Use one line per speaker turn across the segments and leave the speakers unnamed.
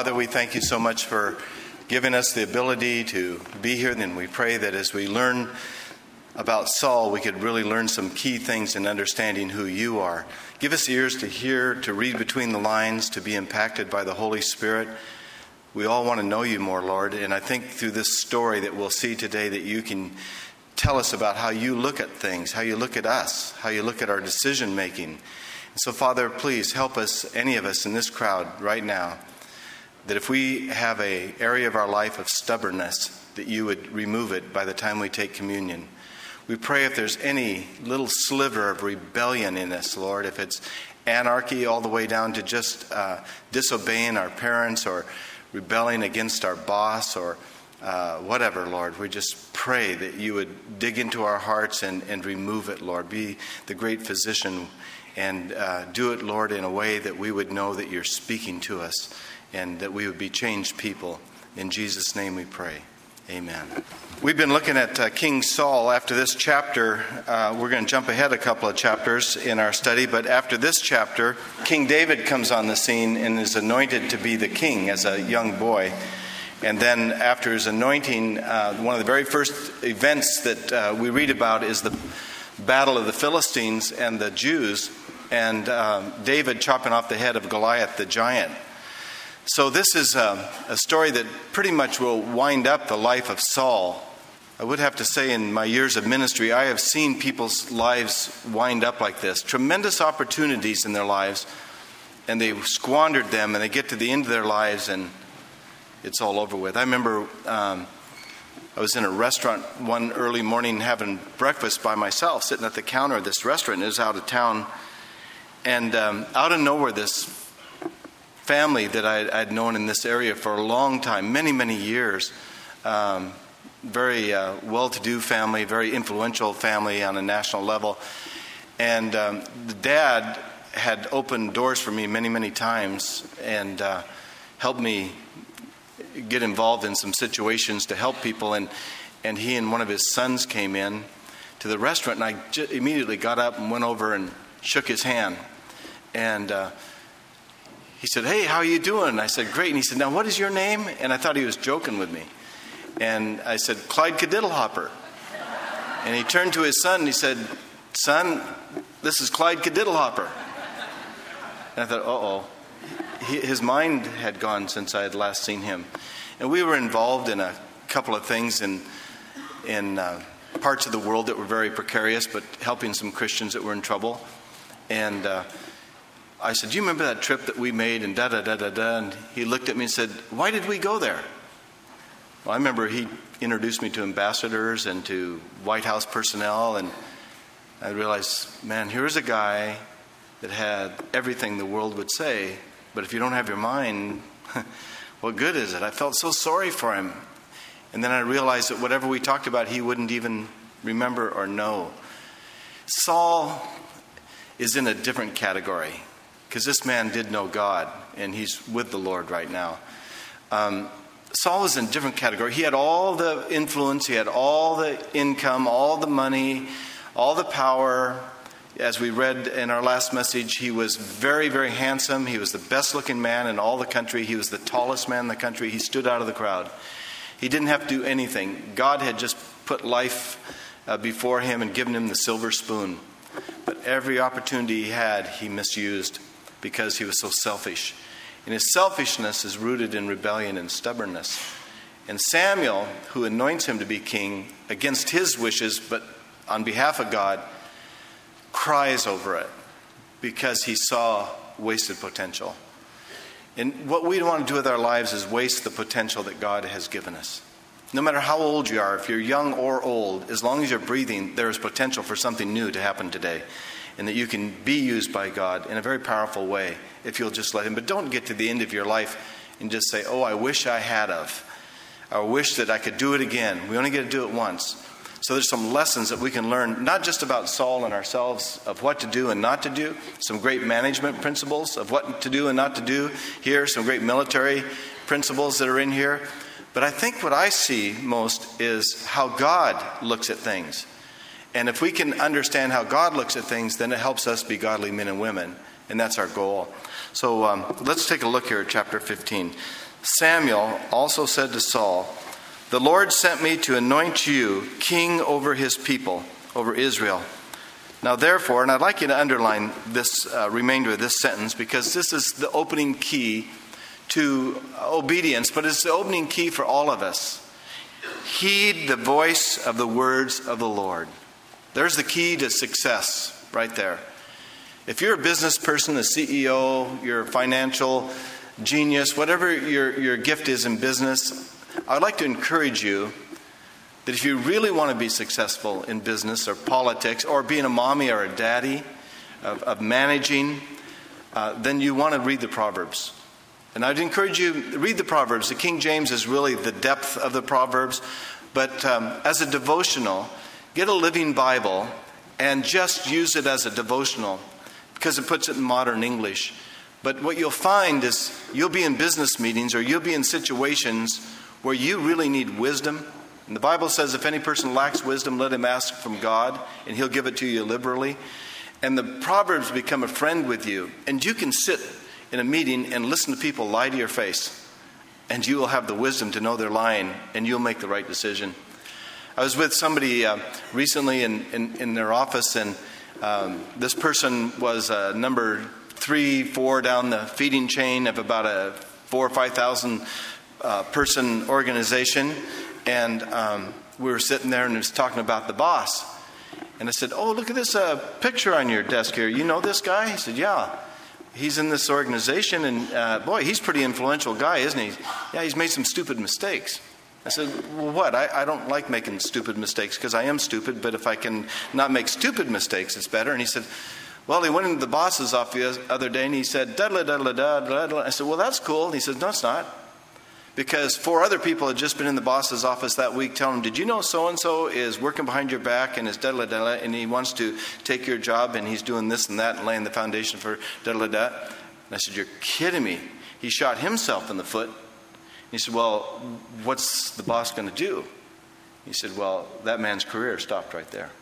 Father, we thank you so much for giving us the ability to be here. And we pray that as we learn about Saul, we could really learn some key things in understanding who you are. Give us ears to hear, to read between the lines, to be impacted by the Holy Spirit. We all want to know you more, Lord. And I think through this story that we'll see today that you can tell us about how you look at things, how you look at us, how you look at our decision making. So, Father, please help us, any of us in this crowd right now, that if we have an area of our life of stubbornness, that you would remove it by the time we take communion. We pray if there's any little sliver of rebellion in us, Lord, if it's anarchy all the way down to just disobeying our parents or rebelling against our boss or whatever, Lord, we just pray that you would dig into our hearts and remove it, Lord. Be the great physician and do it, Lord, in a way that we would know that you're speaking to us and that we would be changed people. In Jesus' name we pray. Amen. We've been looking at King Saul. After this chapter, we're going to jump ahead a couple of chapters in our study, but after this chapter, King David comes on the scene and is anointed to be the king as a young boy. And then after his anointing, one of the very first events that we read about is the battle of the Philistines and the Jews, and David chopping off the head of Goliath the giant. So this is a story that pretty much will wind up the life of Saul. I would have to say in my years of ministry, I have seen people's lives wind up like this. Tremendous opportunities in their lives, and they squandered them, and they get to the end of their lives, and it's all over with. I remember I was in a restaurant one early morning having breakfast by myself, sitting at the counter of this restaurant. It was out of town, and out of nowhere, this family that I'd known in this area for a long time, many, many years. Very well-to-do family, very influential family on a national level. And the dad had opened doors for me many, many times and helped me get involved in some situations to help people. And he and one of his sons came in to the restaurant, and I immediately got up and went over and shook his hand. And he said, "Hey, how are you doing?" I said, "Great." And he said, "Now, what is your name?" And I thought he was joking with me. And I said, "Clyde Cadiddlehopper." And he turned to his son and he said, "Son, this is Clyde Cadiddlehopper." And I thought, uh-oh. His mind had gone since I had last seen him. And we were involved in a couple of things in parts of the world that were very precarious, but helping some Christians that were in trouble. And I said, "Do you remember that trip that we made?" And da-da-da-da-da. And he looked at me and said, "Why did we go there?" Well, I remember he introduced me to ambassadors and to White House personnel. And I realized, man, here's a guy that had everything the world would say. But if you don't have your mind, what good is it? I felt so sorry for him. And then I realized that whatever we talked about, he wouldn't even remember or know. Saul is in a different category, because this man did know God, and he's with the Lord right now. Saul was in a different category. He had all the influence, he had all the income, all the money, all the power. As we read in our last message, he was very, very handsome. He was the best looking man in all the country. He was the tallest man in the country. He stood out of the crowd. He didn't have to do anything. God had just put life before him and given him the silver spoon. But every opportunity he had, he misused, because he was so selfish. And his selfishness is rooted in rebellion and stubbornness. And Samuel, who anoints him to be king against his wishes, but on behalf of God, cries over it because he saw wasted potential. And what we don't want to do with our lives is waste the potential that God has given us. No matter how old you are, if you're young or old, as long as you're breathing, there is potential for something new to happen today. And that you can be used by God in a very powerful way if you'll just let him. But don't get to the end of your life and just say, "Oh, I wish I had of. I wish that I could do it again." We only get to do it once. So there's some lessons that we can learn, not just about Saul and ourselves, of what to do and not to do. Some great management principles of what to do and not to do here. Some great military principles that are in here. But I think what I see most is how God looks at things. And if we can understand how God looks at things, then it helps us be godly men and women. And that's our goal. So let's take a look here at chapter 15. Samuel also said to Saul, "The Lord sent me to anoint you king over his people, over Israel. Now therefore," and I'd like you to underline this remainder of this sentence, because this is the opening key to obedience, but it's the opening key for all of us. "Heed the voice of the words of the Lord." There's the key to success right there. If you're a business person, a CEO, you're a financial genius, whatever your gift is in business, I'd like to encourage you that if you really want to be successful in business or politics or being a mommy or a daddy, of managing, then you want to read the Proverbs. And I'd encourage you to read the Proverbs. The King James is really the depth of the Proverbs. But as a devotional, get a living Bible and just use it as a devotional, because it puts it in modern English. But what you'll find is you'll be in business meetings or you'll be in situations where you really need wisdom. And the Bible says if any person lacks wisdom, let him ask from God, and he'll give it to you liberally. And the Proverbs become a friend with you. And you can sit in a meeting and listen to people lie to your face. And you will have the wisdom to know they're lying, and you'll make the right decision. I was with somebody recently in their office, and this person was number 3, 4 down the feeding chain of about a 4,000 or 5,000 person organization. And we were sitting there, and he was talking about the boss. And I said, "Oh, look at this picture on your desk here. You know this guy?" He said, "Yeah. He's in this organization, and boy, he's a pretty influential guy, isn't he?" "Yeah, he's made some stupid mistakes." I said, "Well, what? I don't like making stupid mistakes, because I am stupid, but if I can not make stupid mistakes, it's better." And he said, "Well, he went into the boss's office the other day, and he said, da-da-da-da-da-da-da." I said, "Well, that's cool." And he said, "No, it's not. Because 4 other people had just been in the boss's office that week telling him, 'Did you know so-and-so is working behind your back and is da-da-da-da, and he wants to take your job, and he's doing this and that and laying the foundation for da-da-da-da.'" And I said, "You're kidding me. He shot himself in the foot." He said, "Well, what's the boss going to do?" He said, "Well, that man's career stopped right there."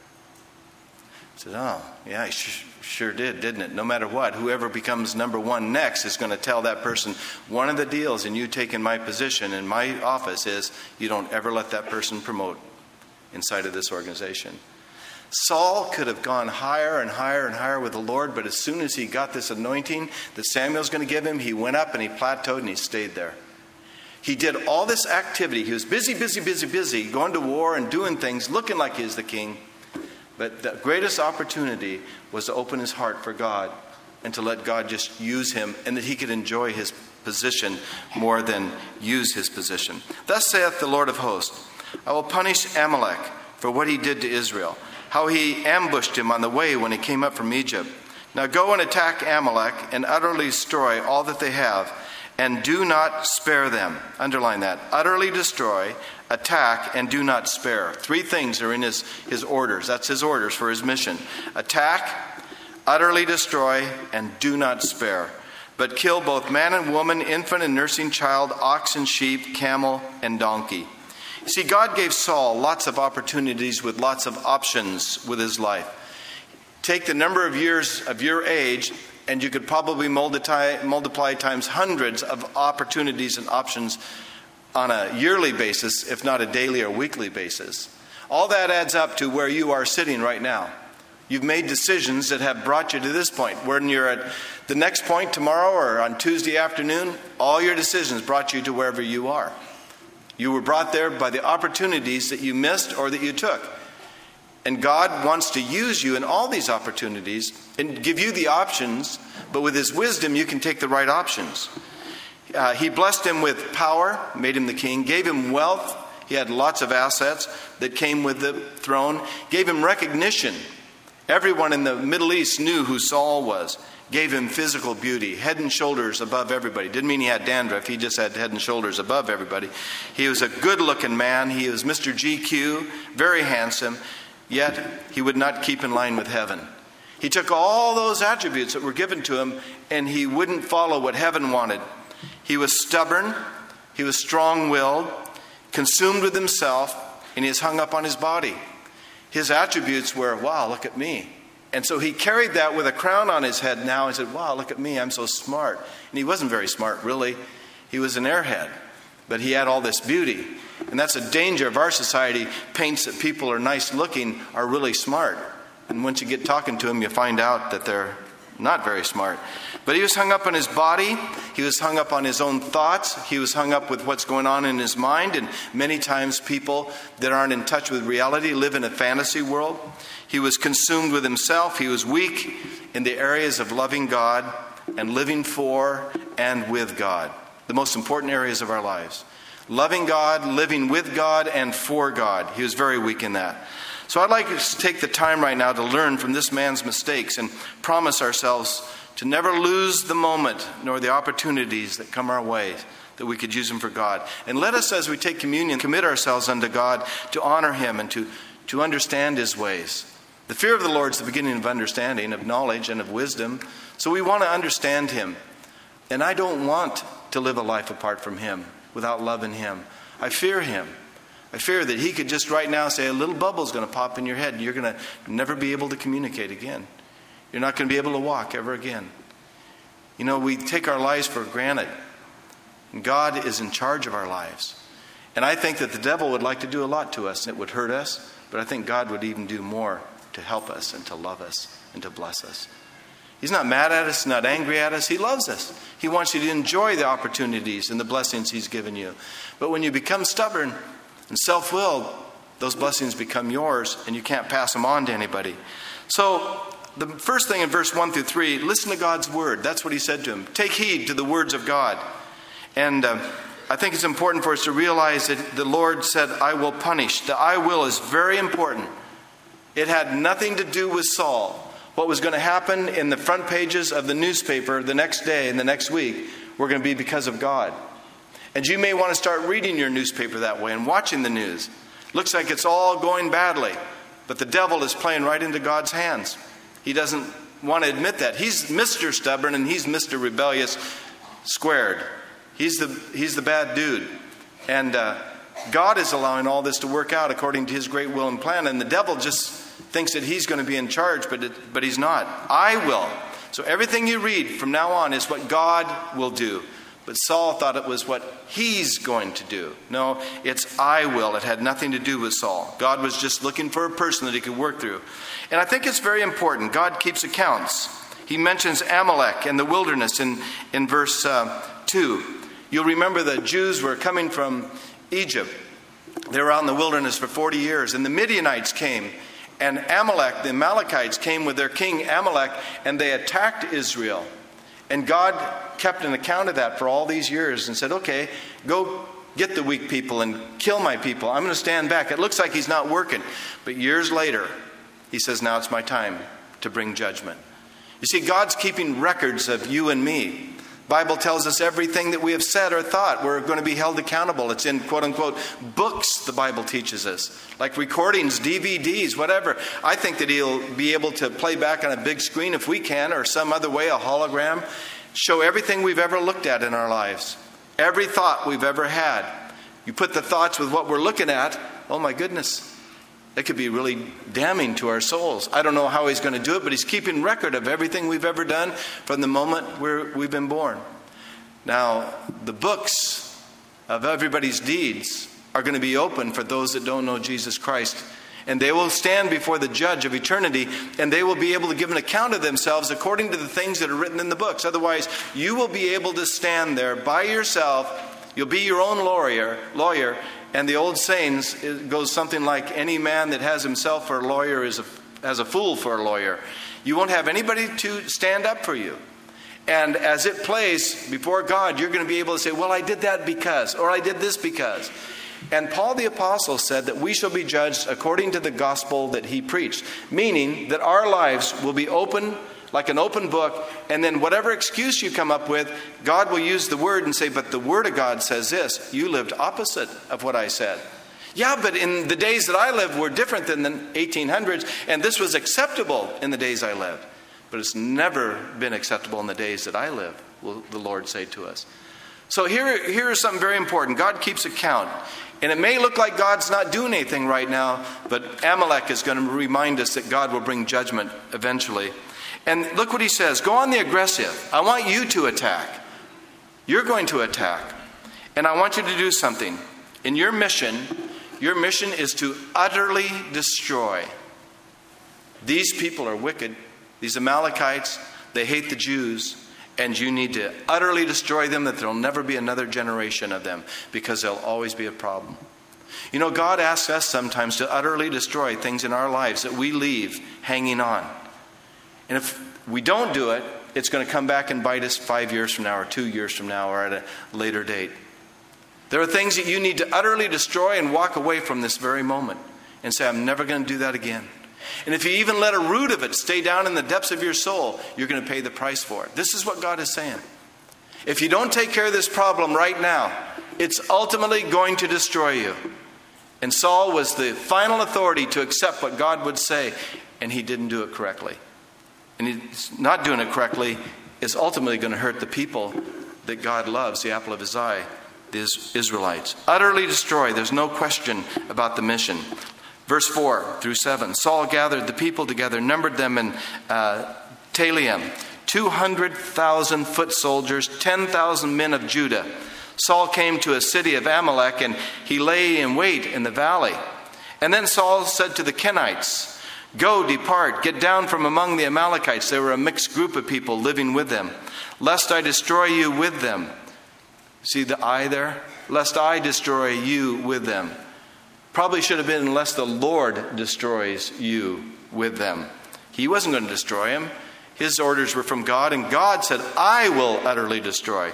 I said, "Oh, yeah, he sure did, didn't it? No matter what, whoever becomes number 1 next is going to tell that person, 'One of the deals in you taking my position in my office is you don't ever let that person promote inside of this organization.'" Saul could have gone higher and higher and higher with the Lord, but as soon as he got this anointing that Samuel's going to give him, he went up and he plateaued and he stayed there. He did all this activity. He was busy, going to war and doing things, looking like he was the king. But the greatest opportunity was to open his heart for God and to let God just use him, and that he could enjoy his position more than use his position. "Thus saith the Lord of hosts, I will punish Amalek for what he did to Israel, how he ambushed him on the way when he came up from Egypt. Now go and attack Amalek and utterly destroy all that they have, and do not spare them." Underline that. Utterly destroy, attack, and do not spare. 3 things are in his orders. That's his orders for his mission. Attack, utterly destroy, and do not spare. But kill both man and woman, infant and nursing child, ox and sheep, camel and donkey. See, God gave Saul lots of opportunities with lots of options with his life. Take the number of years of your age, and you could probably multiply times hundreds of opportunities and options on a yearly basis, if not a daily or weekly basis. All that adds up to where you are sitting right now. You've made decisions that have brought you to this point. When you're at the next point tomorrow or on Tuesday afternoon, all your decisions brought you to wherever you are. You were brought there by the opportunities that you missed or that you took. And God wants to use you in all these opportunities and give you the options, but with his wisdom, you can take the right options. He blessed him with power, made him the king, gave him wealth. He had lots of assets that came with the throne, gave him recognition. Everyone in the Middle East knew who Saul was. Gave him physical beauty, head and shoulders above everybody. Didn't mean he had dandruff, he just had head and shoulders above everybody. He was a good-looking man. He was Mr. GQ, very handsome. Yet he would not keep in line with heaven. He took all those attributes that were given to him, and he wouldn't follow what heaven wanted. He was stubborn, he was strong-willed, consumed with himself, and he was hung up on his body. His attributes were, wow, look at me. And so he carried that with a crown on his head now and said, wow, look at me, I'm so smart. And he wasn't very smart, really. He was an airhead, but he had all this beauty. And that's a danger of our society. Paints that people are nice looking are really smart. And once you get talking to them, you find out that they're not very smart. But he was hung up on his body. He was hung up on his own thoughts. He was hung up with what's going on in his mind. And many times people that aren't in touch with reality live in a fantasy world. He was consumed with himself. He was weak in the areas of loving God and living for and with God. The most important areas of our lives. Loving God, living with God, and for God. He was very weak in that. So I'd like us to take the time right now to learn from this man's mistakes and promise ourselves to never lose the moment nor the opportunities that come our way, that we could use them for God. And let us, as we take communion, commit ourselves unto God to honor Him and to understand His ways. The fear of the Lord is the beginning of understanding, of knowledge, and of wisdom. So we want to understand Him. And I don't want to live a life apart from Him, without loving Him. I fear Him. I fear that He could just right now say a little bubble's going to pop in your head and you're going to never be able to communicate again. You're not going to be able to walk ever again. You know, we take our lives for granted. And God is in charge of our lives. And I think that the devil would like to do a lot to us. It would hurt us. But I think God would even do more to help us and to love us and to bless us. He's not mad at us, not angry at us. He loves us. He wants you to enjoy the opportunities and the blessings He's given you. But when you become stubborn and self-willed, those blessings become yours and you can't pass them on to anybody. So the first thing in verse 1 through 3, listen to God's word. That's what He said to him. Take heed to the words of God. And I think it's important for us to realize that the Lord said, I will punish. The I will is very important. It had nothing to do with Saul. What was going to happen in the front pages of the newspaper the next day and the next week were going to be because of God. And you may want to start reading your newspaper that way and watching the news. Looks like it's all going badly, but the devil is playing right into God's hands. He doesn't want to admit that. He's Mr. Stubborn and he's Mr. Rebellious squared. He's the bad dude. And God is allowing all this to work out according to His great will and plan. And the devil just thinks that he's going to be in charge, but he's not. I will. So everything you read from now on is what God will do. But Saul thought it was what he's going to do. No, it's I will. It had nothing to do with Saul. God was just looking for a person that He could work through. And I think it's very important. God keeps accounts. He mentions Amalek and the wilderness in verse 2. You'll remember the Jews were coming from Egypt. They were out in the wilderness for 40 years. And the Midianites came. And Amalek, the Amalekites, came with their king Amalek. And they attacked Israel. And God kept an account of that for all these years and said, okay, go get the weak people and kill my people. I'm going to stand back. It looks like He's not working. But years later, He says, now it's my time to bring judgment. You see, God's keeping records of you and me. The Bible tells us everything that we have said or thought, we're going to be held accountable. It's in quote-unquote books, the Bible teaches us. Like recordings, DVDs, whatever. I think that He'll be able to play back on a big screen if we can, or some other way, a hologram. Show everything we've ever looked at in our lives. Every thought we've ever had. You put the thoughts with what we're looking at, oh my goodness. It could be really damning to our souls. I don't know how He's going to do it, but He's keeping record of everything we've ever done from the moment we've been born. Now, the books of everybody's deeds are going to be open for those that don't know Jesus Christ. And they will stand before the judge of eternity, and they will be able to give an account of themselves according to the things that are written in the books. Otherwise, you will be able to stand there by yourself. You'll be your own lawyer. And the old sayings, it goes something like, any man that has himself for a lawyer has a fool for a lawyer. You won't have anybody to stand up for you. And as it plays before God, you're going to be able to say, well, I did that because, or I did this because. And Paul the Apostle said that we shall be judged according to the gospel that he preached. Meaning that our lives will be open, like an open book, and then whatever excuse you come up with, God will use the word and say, but the word of God says this. You lived opposite of what I said. Yeah, but in the days that I lived were different than the 1800s, and this was acceptable in the days I lived. But it's never been acceptable in the days that I live, will the Lord say to us. So here is something very important. God keeps account. And it may look like God's not doing anything right now, but Amalek is going to remind us that God will bring judgment eventually. And look what he says. Go on the aggressive. I want you to attack. You're going to attack. And I want you to do something. In your mission is to utterly destroy. These people are wicked. These Amalekites, they hate the Jews. And you need to utterly destroy them, that there will never be another generation of them, because there'll always be a problem. You know, God asks us sometimes to utterly destroy things in our lives that we leave hanging on. And if we don't do it, it's going to come back and bite us 5 years from now, or 2 years from now, or at a later date. There are things that you need to utterly destroy and walk away from this very moment and say, I'm never going to do that again. And if you even let a root of it stay down in the depths of your soul, you're going to pay the price for it. This is what God is saying. If you don't take care of this problem right now, it's ultimately going to destroy you. And Saul was the final authority to accept what God would say, and he didn't do it correctly. And he's not doing it correctly is ultimately going to hurt the people that God loves, the apple of his eye, the Israelites. Utterly destroy. There's no question about the mission. Verse 4 through 7. Saul gathered the people together, numbered them in Telaim, 200,000 foot soldiers, 10,000 men of Judah. Saul came to a city of Amalek, and he lay in wait in the valley. And then Saul said to the Kenites, Go, depart, get down from among the Amalekites. They were a mixed group of people living with them, lest I destroy you with them. See the I there? Lest I destroy you with them. Probably should have been, unless the Lord destroys you with them. He wasn't going to destroy him. His orders were from God, and God said, I will utterly destroy.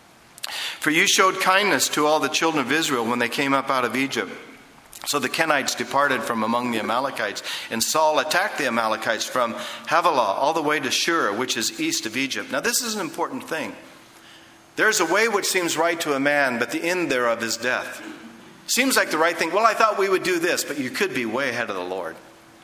For you showed kindness to all the children of Israel when they came up out of Egypt. So the Kenites departed from among the Amalekites, and Saul attacked the Amalekites from Havilah all the way to Shur, which is east of Egypt. Now this is an important thing. There's a way which seems right to a man, but the end thereof is death. Seems like the right thing. Well, I thought we would do this, but you could be way ahead of the Lord.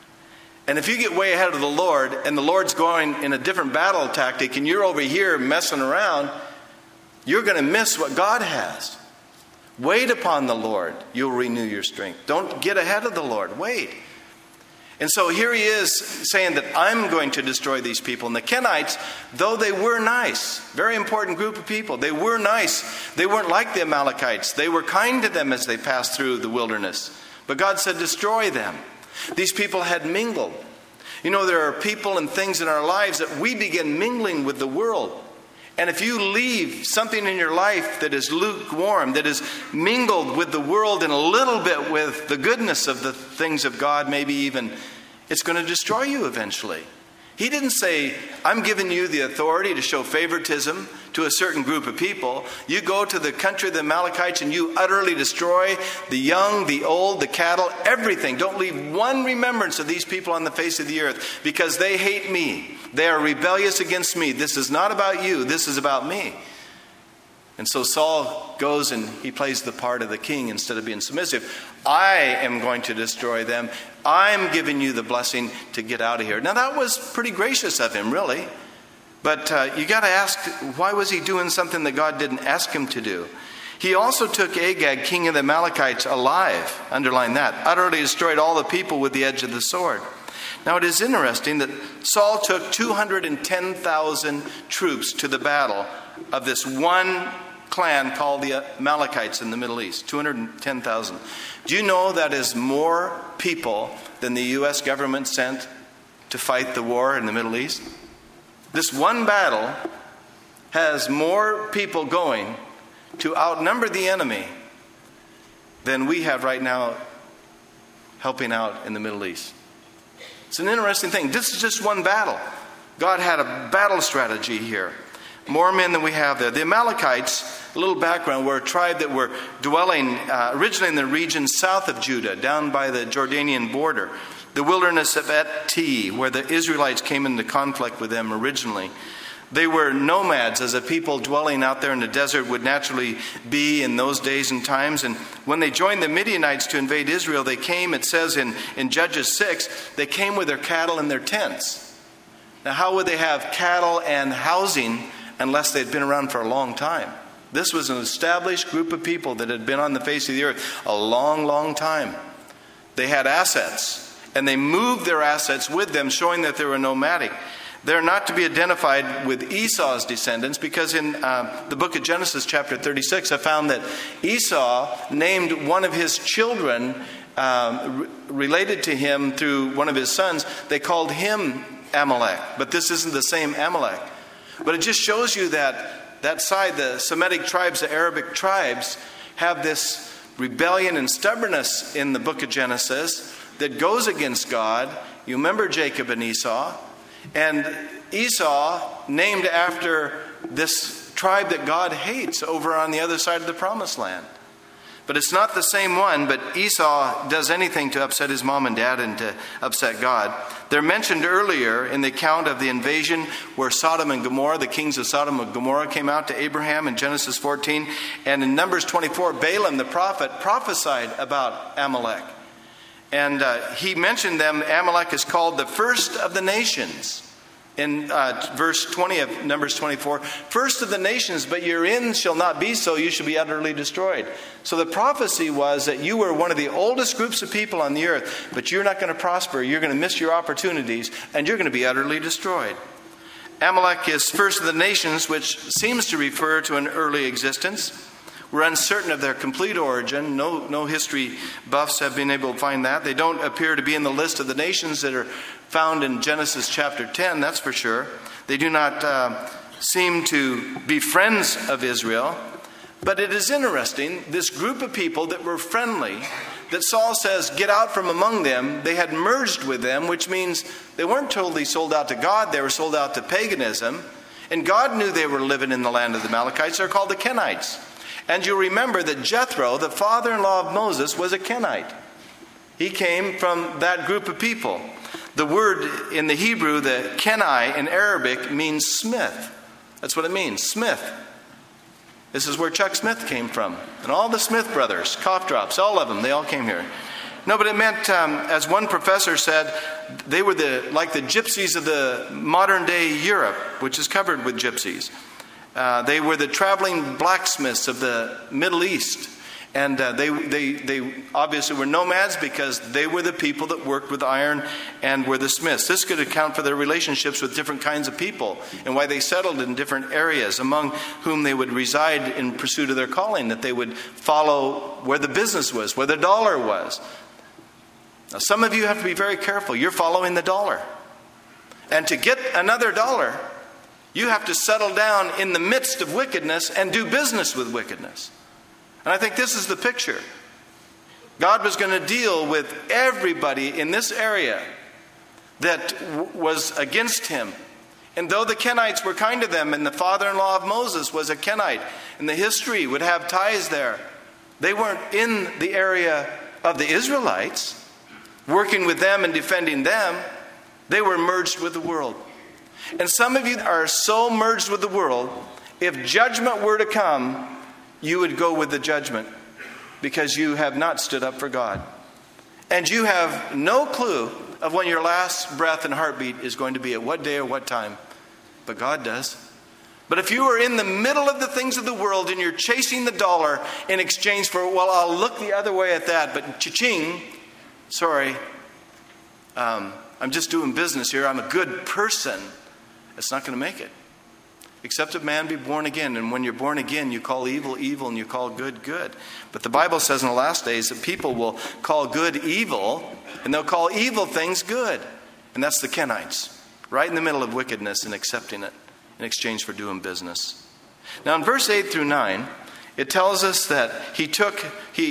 And if you get way ahead of the Lord, and the Lord's going in a different battle tactic, and you're over here messing around, you're going to miss what God has. Wait upon the Lord. You'll renew your strength. Don't get ahead of the Lord. Wait. And so here he is saying that I'm going to destroy these people. And the Kenites, though they were nice, very important group of people, they were nice. They weren't like the Amalekites. They were kind to them as they passed through the wilderness. But God said, destroy them. These people had mingled. You know, there are people and things in our lives that we begin mingling with the world. And if you leave something in your life that is lukewarm, that is mingled with the world and a little bit with the goodness of the things of God, maybe even, it's going to destroy you eventually. He didn't say, I'm giving you the authority to show favoritism to a certain group of people. You go to the country of the Amalekites and you utterly destroy the young, the old, the cattle, everything. Don't leave one remembrance of these people on the face of the earth, because they hate me. They are rebellious against me. This is not about you. This is about me. And so Saul goes and he plays the part of the king instead of being submissive. I am going to destroy them. I'm giving you the blessing to get out of here. Now that was pretty gracious of him, really. But you got to ask, why was he doing something that God didn't ask him to do? He also took Agag, king of the Amalekites, alive. Underline that. Utterly destroyed all the people with the edge of the sword. Now it is interesting that Saul took 210,000 troops to the battle of this one clan called the Amalekites in the Middle East. 210,000. Do you know that is more people than the U.S. government sent to fight the war in the Middle East? This one battle has more people going to outnumber the enemy than we have right now helping out in the Middle East. It's an interesting thing. This is just one battle. God had a battle strategy here. More men than we have there. The Amalekites, a little background, were a tribe that were dwelling originally in the region south of Judah, down by the Jordanian border. The wilderness of Et-Ti, where the Israelites came into conflict with them originally. They were nomads, as a people dwelling out there in the desert would naturally be in those days and times. And when they joined the Midianites to invade Israel, they came, it says in Judges 6, they came with their cattle and their tents. Now, how would they have cattle and housing unless they'd been around for a long time? This was an established group of people that had been on the face of the earth a long, long time. They had assets, and they moved their assets with them, showing that they were nomadic. They're not to be identified with Esau's descendants, because in the book of Genesis chapter 36, I found that Esau named one of his children related to him through one of his sons. They called him Amalek, but this isn't the same Amalek. But it just shows you that side, the Semitic tribes, the Arabic tribes, have this rebellion and stubbornness in the book of Genesis that goes against God. You remember Jacob and Esau. And Esau, named after this tribe that God hates over on the other side of the promised land. But it's not the same one, but Esau does anything to upset his mom and dad and to upset God. They're mentioned earlier in the account of the invasion where Sodom and Gomorrah, the kings of Sodom and Gomorrah, came out to Abraham in Genesis 14. And in Numbers 24, Balaam the prophet prophesied about Amalek. And he mentioned them. Amalek is called the first of the nations. In verse 20 of Numbers 24, first of the nations, but your end shall not be so, you shall be utterly destroyed. So the prophecy was that you were one of the oldest groups of people on the earth, but you're not going to prosper, you're going to miss your opportunities, and you're going to be utterly destroyed. Amalek is first of the nations, which seems to refer to an early existence. We're uncertain of their complete origin. No history buffs have been able to find that. They don't appear to be in the list of the nations that are found in Genesis chapter 10, that's for sure. They do not seem to be friends of Israel. But it is interesting, this group of people that were friendly, that Saul says, get out from among them, they had merged with them, which means they weren't totally sold out to God, they were sold out to paganism. And God knew they were living in the land of the Amalekites. They're called the Kenites. And you'll remember that Jethro, the father-in-law of Moses, was a Kenite. He came from that group of people. The word in the Hebrew, the Kenai in Arabic, means smith. That's what it means, smith. This is where Chuck Smith came from. And all the Smith brothers, cough drops, all of them, they all came here. No, but it meant, as one professor said, they were like the gypsies of the modern day Europe, which is covered with gypsies. They were the traveling blacksmiths of the Middle East. And they obviously were nomads because they were the people that worked with iron and were the smiths. This could account for their relationships with different kinds of people and why they settled in different areas, among whom they would reside in pursuit of their calling, that they would follow where the business was, where the dollar was. Now, some of you have to be very careful. You're following the dollar. And to get another dollar, you have to settle down in the midst of wickedness and do business with wickedness. And I think this is the picture. God was going to deal with everybody in this area that was against him. And though the Kenites were kind to them, and the father-in-law of Moses was a Kenite, and the history would have ties there, they weren't in the area of the Israelites, working with them and defending them. They were merged with the world. And some of you are so merged with the world, if judgment were to come, you would go with the judgment because you have not stood up for God. And you have no clue of when your last breath and heartbeat is going to be, at what day or what time. But God does. But if you are in the middle of the things of the world and you're chasing the dollar in exchange for, well, I'll look the other way at that, but cha-ching, sorry, I'm just doing business here, I'm a good person, it's not going to make it. Except if man be born again. And when you're born again, you call evil, evil, and you call good, good. But the Bible says in the last days that people will call good evil, and they'll call evil things good. And that's the Kenites, right in the middle of wickedness and accepting it in exchange for doing business. Now in verse 8 through 9, it tells us that he took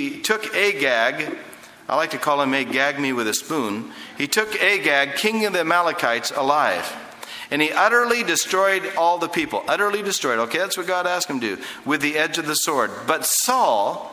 Agag, I like to call him Agag me with a spoon. He took Agag, king of the Amalekites, alive. And he utterly destroyed all the people. Utterly destroyed. Okay, that's what God asked him to do. With the edge of the sword. But Saul,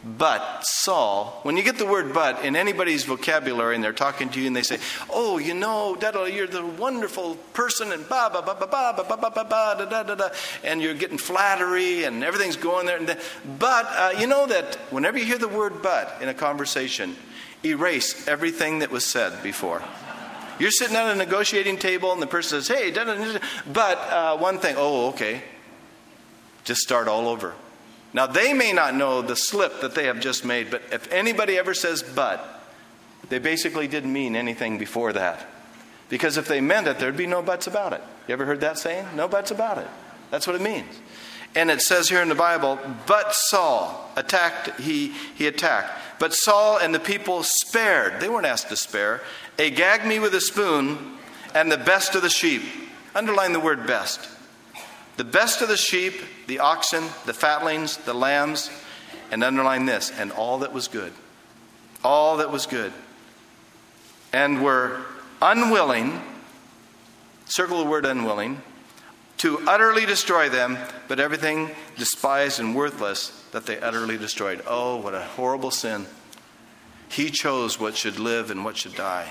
when you get the word but in anybody's vocabulary and they're talking to you and they say, oh, you know, you're the wonderful person and ba ba ba ba ba ba ba ba ba ba da da da, and you're getting flattery and everything's going there. But you know that whenever you hear the word but in a conversation, erase everything that was said before. You're sitting at a negotiating table and the person says, hey, but one thing, oh, okay. Just start all over. Now, they may not know the slip that they have just made, but if anybody ever says but, they basically didn't mean anything before that. Because if they meant it, there'd be no buts about it. You ever heard that saying? No buts about it. That's what it means. And it says here in the Bible, but Saul attacked, he attacked. But Saul and the people spared. They weren't asked to spare. Gagged me with a spoon and the best of the sheep. Underline the word best. The best of the sheep, the oxen, the fatlings, the lambs, and underline this, and all that was good. All that was good. And were unwilling, circle the word unwilling, to utterly destroy them, but everything despised and worthless that they utterly destroyed. Oh, what a horrible sin. He chose what should live and what should die.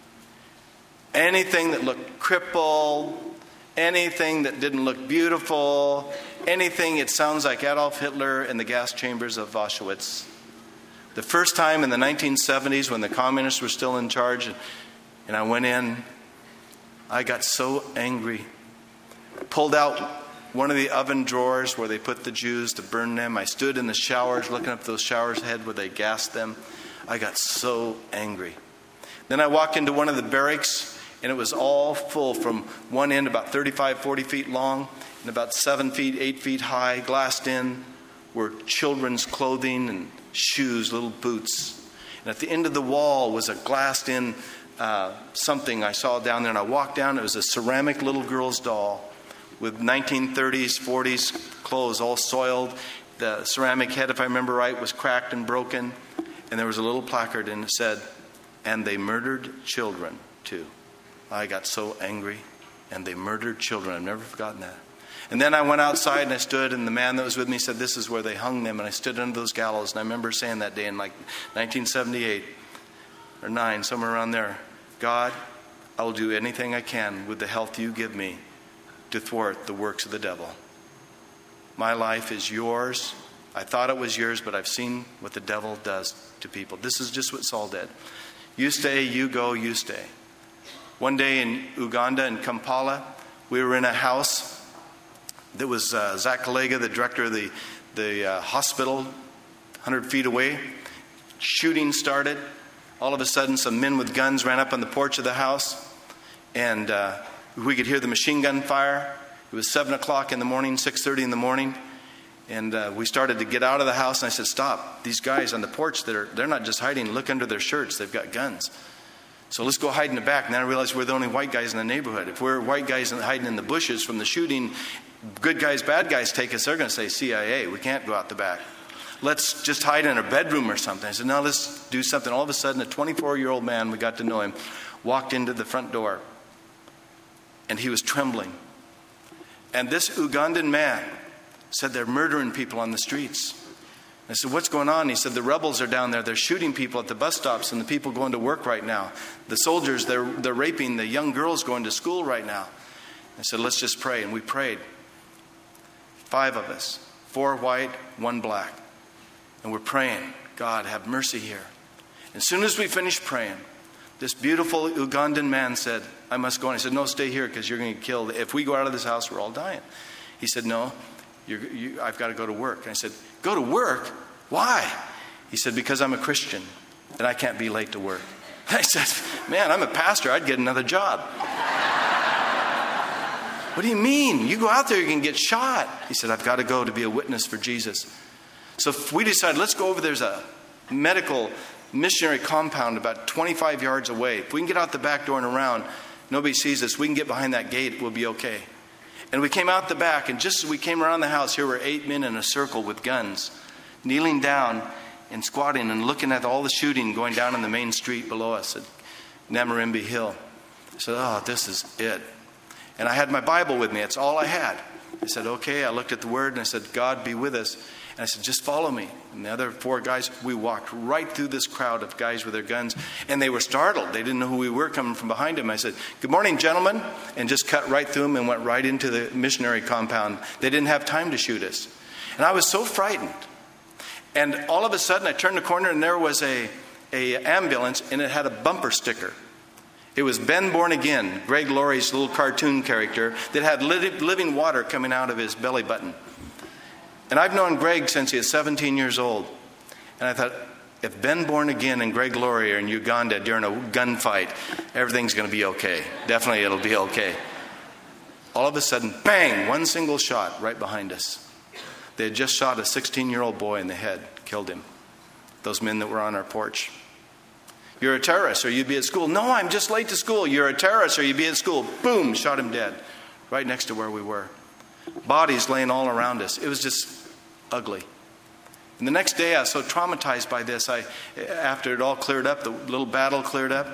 Anything that looked crippled, anything that didn't look beautiful, anything, it sounds like Adolf Hitler in the gas chambers of Auschwitz. The first time in the 1970s when the communists were still in charge, and I went in, I got so angry. Pulled out one of the oven drawers where they put the Jews to burn them. I stood in the showers looking up those showers ahead where they gassed them. I got so angry. Then I walked into one of the barracks, and it was all full from one end, about 35, 40 feet long, and about 7 feet, 8 feet high, glassed in, were children's clothing and shoes, little boots. And at the end of the wall was a glassed in something I saw down there. And I walked down, it was a ceramic little girl's doll with 1930s, 40s clothes all soiled. The ceramic head, if I remember right, was cracked and broken. And there was a little placard and it said, "And they murdered children too." I got so angry. And they murdered children. I've never forgotten that. And then I went outside and I stood, and the man that was with me said, "This is where they hung them." And I stood under those gallows. And I remember saying that day in like 1978 or 9, somewhere around there, "God, I will do anything I can with the health you give me to thwart the works of the devil. My life is yours. I thought it was yours, but I've seen what the devil does to people." This is just what Saul did. You stay, you go, you stay. One day in Uganda, in Kampala, we were in a house. That was Zach Kalega, the director of the hospital, 100 feet away. Shooting started. All of a sudden, some men with guns ran up on the porch of the house, and we could hear the machine gun fire. It was 7 o'clock in the morning, 6:30 in the morning, and we started to get out of the house. And I said, "Stop! These guys on the porch, they're not just hiding. Look under their shirts. They've got guns. So let's go hide in the back." And then I realized we're the only white guys in the neighborhood. If we're white guys hiding in the bushes from the shooting, good guys, bad guys take us, they're going to say CIA. We can't go out the back. Let's just hide in a bedroom or something. I said, "No, let's do something." All of a sudden, a 24-year-old man, we got to know him, walked into the front door. And he was trembling. And this Ugandan man said, "They're murdering people on the streets." I said, "What's going on?" He said, "The rebels are down there. They're shooting people at the bus stops and the people going to work right now. The soldiers, they're raping the young girls going to school right now." I said, "Let's just pray." And we prayed. 5 of us, 4 white, 1 black. And we're praying, "God, have mercy here." As soon as we finished praying, this beautiful Ugandan man said, "I must go." And I said, "No, stay here because you're going to get killed. If we go out of this house, we're all dying." He said, "No, I've got to go to work." And I said, "Go to work? Why?" He said, "Because I'm a Christian and I can't be late to work." I said, "Man, I'm a pastor. I'd get another job." "What do you mean? You go out there, you can get shot." He said, "I've got to go to be a witness for Jesus." So we decided, let's go over. There's a medical missionary compound about 25 yards away. If we can get out the back door and around, nobody sees us. We can get behind that gate. We'll be okay. And we came out the back, and just as we came around the house, here were 8 men in a circle with guns, kneeling down and squatting and looking at all the shooting going down on the main street below us at Namarimbi Hill. I said, "Oh, this is it." And I had my Bible with me. It's all I had. I said, "Okay." I looked at the word and I said, "God, be with us." And I said, "Just follow me." And the other 4 guys, we walked right through this crowd of guys with their guns. And they were startled. They didn't know who we were coming from behind them. I said, "Good morning, gentlemen." And just cut right through them and went right into the missionary compound. They didn't have time to shoot us. And I was so frightened. And all of a sudden, I turned the corner and there was a ambulance, and it had a bumper sticker. It was Ben Born Again, Greg Laurie's little cartoon character that had living water coming out of his belly button. And I've known Greg since he was 17 years old. And I thought, if Ben Born Again and Greg Laurie are in Uganda during a gunfight, everything's going to be okay. Definitely it'll be okay. All of a sudden, bang, one single shot right behind us. They had just shot a 16-year-old boy in the head, killed him. Those men that were on our porch. You're a terrorist or you'd be at school. No, I'm just late to school. You're a terrorist or you'd be at school. Boom, shot him dead. Right next to where we were. Bodies laying all around us. It was just ugly. And the next day I was so traumatized by this, after it all cleared up, the little battle cleared up,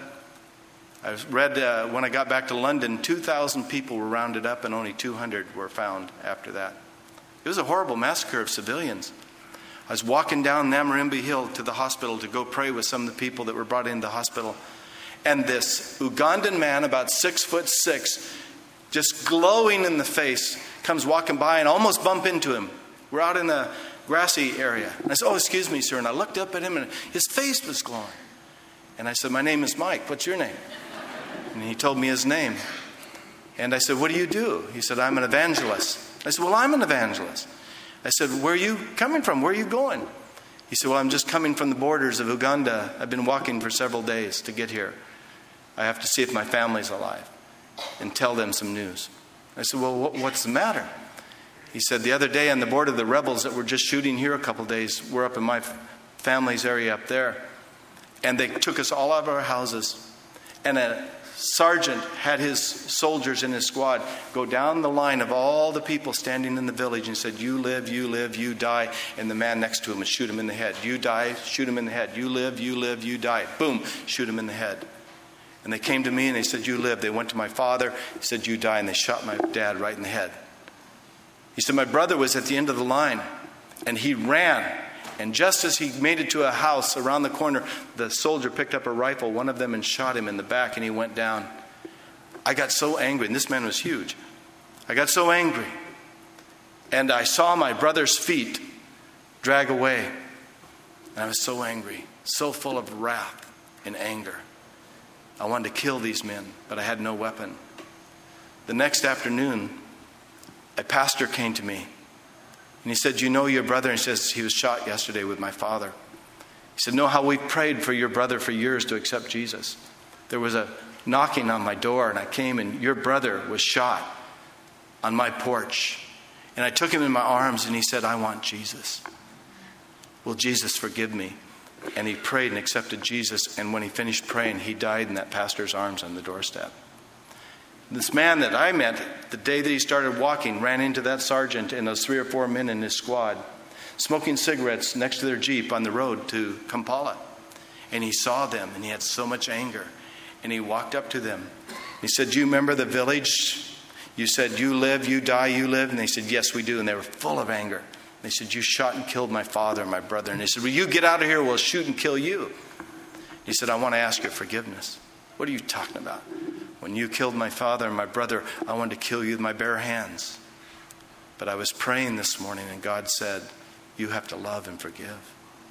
I read when I got back to London, 2,000 people were rounded up and only 200 were found after that. It was a horrible massacre of civilians. I was walking down Namarimbi Hill to the hospital to go pray with some of the people that were brought into the hospital. And this Ugandan man, about 6'6", just glowing in the face, comes walking by and I almost bump into him. We're out in a grassy area. And I said, "Oh, excuse me, sir." And I looked up at him and his face was glowing. And I said, "My name is Mike. What's your name?" And he told me his name. And I said, "What do you do?" He said, "I'm an evangelist." I said, "Well, I'm an evangelist." I said, "Where are you coming from? Where are you going?" He said, "Well, I'm just coming from the borders of Uganda. I've been walking for several days to get here. I have to see if my family's alive and tell them some news." I said, "Well, what's the matter?" He said, "The other day on the border, the rebels that were just shooting here a couple days were up in my family's area up there. And they took us all out of our houses. And a sergeant had his soldiers in his squad go down the line of all the people standing in the village and said, 'You live, you live, you die.' And the man next to him would shoot him in the head. 'You die,' shoot him in the head. 'You live, you live, you die.' Boom, shoot him in the head. And they came to me and they said, 'You live.' They went to my father. He said, 'You die.' And they shot my dad right in the head. He said, 'My brother was at the end of the line and he ran. And just as he made it to a house around the corner, the soldier picked up a rifle, one of them, and shot him in the back, and he went down.' I got so angry, and this man was huge. I got so angry. And I saw my brother's feet drag away. And I was so angry, so full of wrath and anger. I wanted to kill these men, but I had no weapon. The next afternoon, a pastor came to me. And he said, 'You know your brother?' And he says, 'He was shot yesterday with my father.' He said, 'Know how we prayed for your brother for years to accept Jesus. There was a knocking on my door and I came and your brother was shot on my porch. And I took him in my arms and he said, "I want Jesus. Will Jesus forgive me?" And he prayed and accepted Jesus. And when he finished praying, he died in that pastor's arms on the doorstep. This man that I met, the day that he started walking, ran into that sergeant and those 3 or 4 men in his squad, smoking cigarettes next to their Jeep on the road to Kampala. And he saw them and he had so much anger. And he walked up to them. He said, "Do you remember the village? You said, 'You live, you die, you live.'" And they said, "Yes, we do." And they were full of anger. They said, "You shot and killed my father and my brother." And they said, "Will you get out of here? We'll shoot and kill you." He said, "I want to ask your forgiveness." "What are you talking about? When you killed my father and my brother, I wanted to kill you with my bare hands. But I was praying this morning and God said, 'You have to love and forgive.'"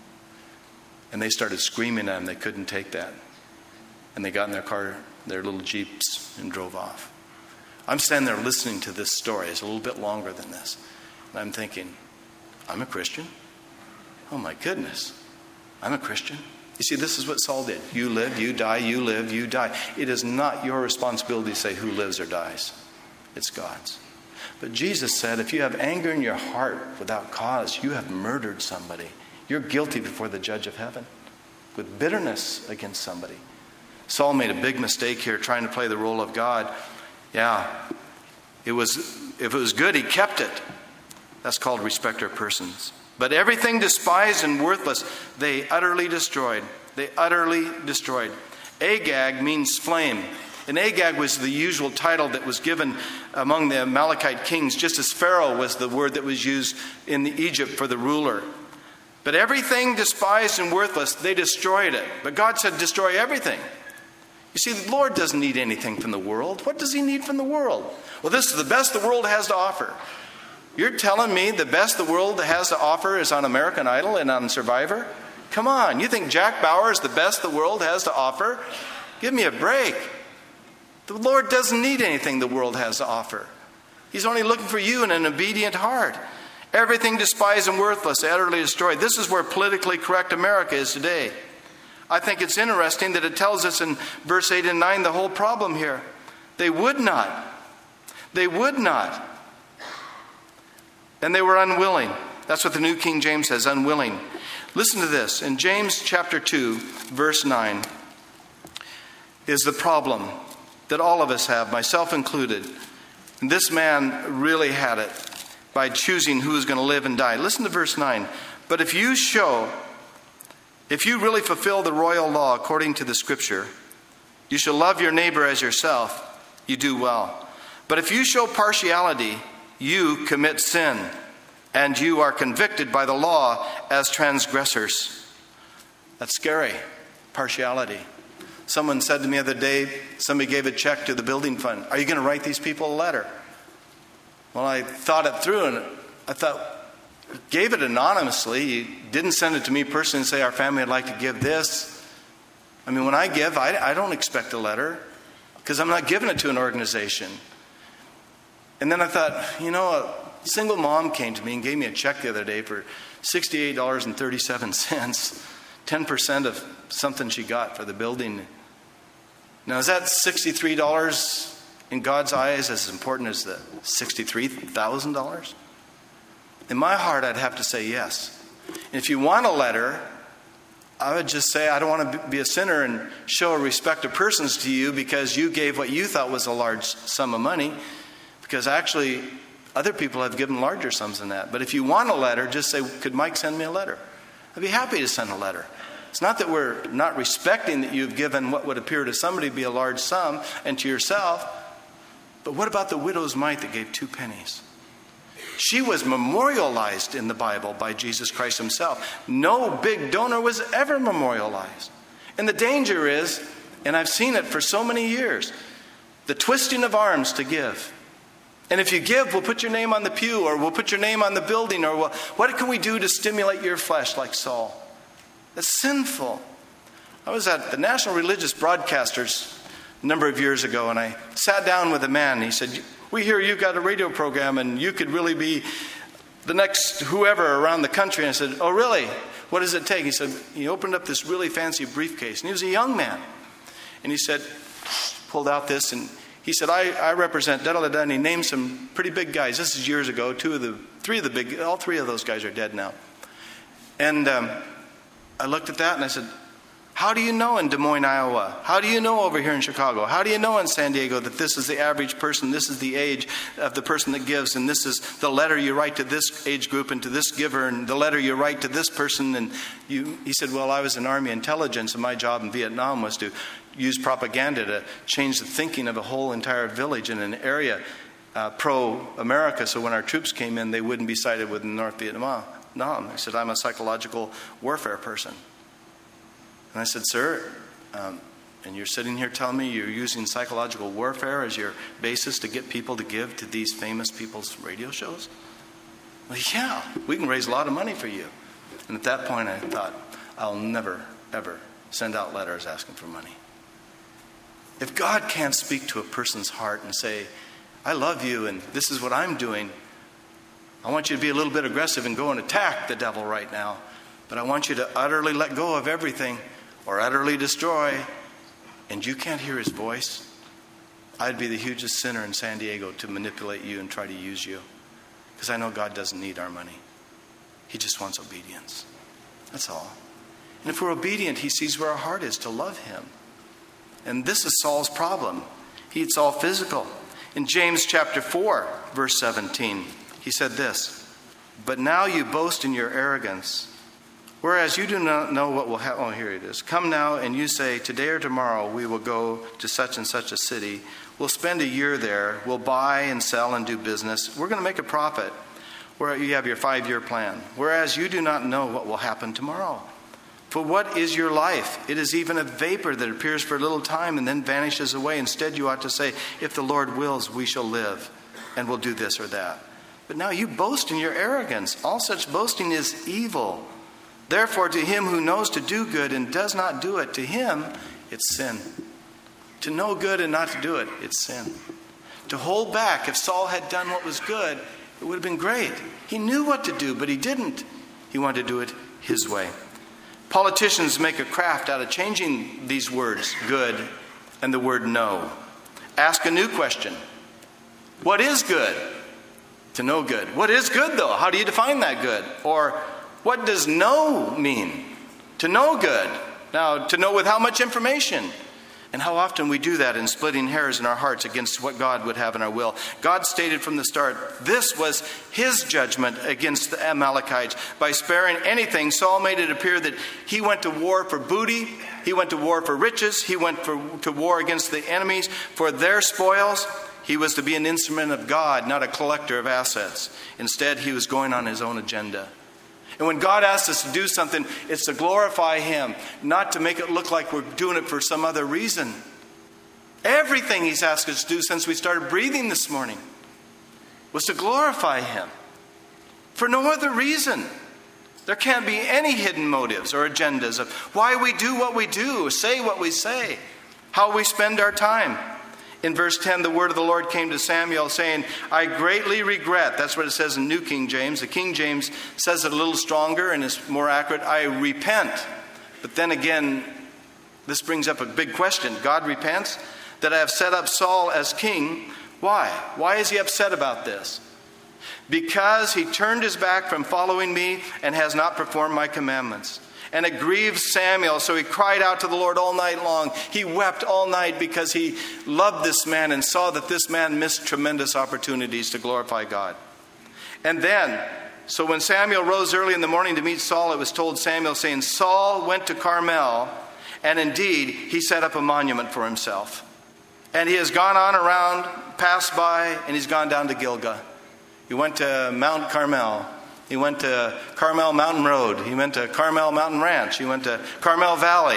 And they started screaming at him. They couldn't take that. And they got in their car, their little Jeeps, and drove off. I'm standing there listening to this story. It's a little bit longer than this. And I'm thinking, I'm a Christian? Oh my goodness. I'm a Christian? You see, this is what Saul did. You live, you die, you live, you die. It is not your responsibility to say who lives or dies. It's God's. But Jesus said, if you have anger in your heart without cause, you have murdered somebody. You're guilty before the judge of heaven with bitterness against somebody. Saul made a big mistake here trying to play the role of God. Yeah, if it was good, he kept it. That's called respecter of persons. But everything despised and worthless, they utterly destroyed. They utterly destroyed. Agag means flame. And Agag was the usual title that was given among the Amalekite kings, just as Pharaoh was the word that was used in Egypt for the ruler. But everything despised and worthless, they destroyed it. But God said, destroy everything. You see, the Lord doesn't need anything from the world. What does he need from the world? Well, this is the best the world has to offer. You're telling me the best the world has to offer is on American Idol and on Survivor? Come on, you think Jack Bauer is the best the world has to offer? Give me a break. The Lord doesn't need anything the world has to offer. He's only looking for you in an obedient heart. Everything despised and worthless, utterly destroyed. This is where politically correct America is today. I think it's interesting that it tells us in verse 8 and 9 the whole problem here. They would not. They would not. And they were unwilling. That's what the New King James says, unwilling. Listen to this. In James chapter 2, verse 9, is the problem that all of us have, myself included. And this man really had it by choosing who is going to live and die. Listen to verse 9. But if you really fulfill the royal law according to the Scripture, you shall love your neighbor as yourself, you do well. But if you show partiality, you commit sin, and you are convicted by the law as transgressors. That's scary, partiality. Someone said to me the other day, somebody gave a check to the building fund. Are you going to write these people a letter? Well, I thought it through, and I thought, you gave it anonymously. You didn't send it to me personally and say, our family would like to give this. I mean, when I give, I don't expect a letter because I'm not giving it to an organization. And then I thought, a single mom came to me and gave me a check the other day for $68.37, 10% of something she got for the building. Now, is that $63 in God's eyes as important as the $63,000? In my heart, I'd have to say yes. And if you want a letter, I would just say, I don't want to be a sinner and show a respect of persons to you because you gave what you thought was a large sum of money, because actually other people have given larger sums than that. But if you want a letter, just say, could Mike send me a letter? I'd be happy to send a letter. It's not that we're not respecting that you've given what would appear to somebody to be a large sum and to yourself. But what about the widow's mite that gave 2 pennies? She was memorialized in the Bible by Jesus Christ himself. No big donor was ever memorialized. And the danger is, and I've seen it for so many years, the twisting of arms to give. And if you give, we'll put your name on the pew, or we'll put your name on the building, or what can we do to stimulate your flesh like Saul? That's sinful. I was at the National Religious Broadcasters a number of years ago, and I sat down with a man, and he said, we hear you've got a radio program, and you could really be the next whoever around the country. And I said, oh, really? What does it take? He said, he opened up this really fancy briefcase, and he was a young man. And he said, pulled out this, and he said, I represent da-da-da-da, and he named some pretty big guys. This is years ago. All three of those guys are dead now. And I looked at that, and I said, how do you know in Des Moines, Iowa? How do you know over here in Chicago? How do you know in San Diego that this is the average person, this is the age of the person that gives, and this is the letter you write to this age group and to this giver, and the letter you write to this person? And he said, well, I was in Army intelligence, and my job in Vietnam was to use propaganda to change the thinking of a whole entire village in an area pro-America, so when our troops came in, they wouldn't be sided with North Vietnam. He said, I'm a psychological warfare person. And I said, sir, and you're sitting here telling me you're using psychological warfare as your basis to get people to give to these famous people's radio shows? Well, yeah, we can raise a lot of money for you. And at that point, I thought, I'll never, ever send out letters asking for money. If God can't speak to a person's heart and say, I love you and this is what I'm doing, I want you to be a little bit aggressive and go and attack the devil right now. But I want you to utterly let go of everything or utterly destroy, and you can't hear his voice. I'd be the hugest sinner in San Diego to manipulate you and try to use you. Because I know God doesn't need our money. He just wants obedience. That's all. And if we're obedient, he sees where our heart is to love him. And this is Saul's problem. It's all physical. In James chapter 4, verse 17, he said this, but now you boast in your arrogance, whereas you do not know what will happen. Oh, here it is. Come now, and you say, today or tomorrow we will go to such and such a city. We'll spend a year there. We'll buy and sell and do business. We're going to make a profit. Where you have your 5-year plan. Whereas you do not know what will happen tomorrow. For what is your life? It is even a vapor that appears for a little time and then vanishes away. Instead, you ought to say, if the Lord wills, we shall live, and we'll do this or that. But now you boast in your arrogance. All such boasting is evil. Therefore, to him who knows to do good and does not do it, to him it's sin. To know good and not to do it, it's sin. To hold back, if Saul had done what was good It would have been great. He knew what to do, but he didn't. He wanted to do it his way. Politicians make a craft out of changing these words, good, and the word no. Ask a new question. What is good? To know good. What is good, though? How do you define that good? Or what does know mean? To know good. Now, to know with how much information? And how often we do that in splitting hairs in our hearts against what God would have in our will. God stated from the start, this was his judgment against the Amalekites. By sparing anything, Saul made it appear that he went to war for booty, he went to war for riches, he went to war against the enemies for their spoils. He was to be an instrument of God, not a collector of assets. Instead, he was going on his own agenda. And when God asks us to do something, it's to glorify him, not to make it look like we're doing it for some other reason. Everything he's asked us to do since we started breathing this morning was to glorify him for no other reason. There can't be any hidden motives or agendas of why we do what we do, say what we say, how we spend our time. In verse 10, the word of the Lord came to Samuel saying, I greatly regret. That's what it says in New King James. The King James says it a little stronger and is more accurate. I repent. But then again, this brings up a big question. God repents that I have set up Saul as king. Why? Why is he upset about this? Because he turned his back from following me and has not performed my commandments. And it grieved Samuel, so he cried out to the Lord all night long. He wept all night because he loved this man and saw that this man missed tremendous opportunities to glorify God. And then, so when Samuel rose early in the morning to meet Saul, it was told Samuel saying, Saul went to Carmel, and indeed he set up a monument for himself. And he has gone on around, passed by, and he's gone down to Gilgal. He went to Mount Carmel. He went to Carmel Mountain Road. He went to Carmel Mountain Ranch. He went to Carmel Valley.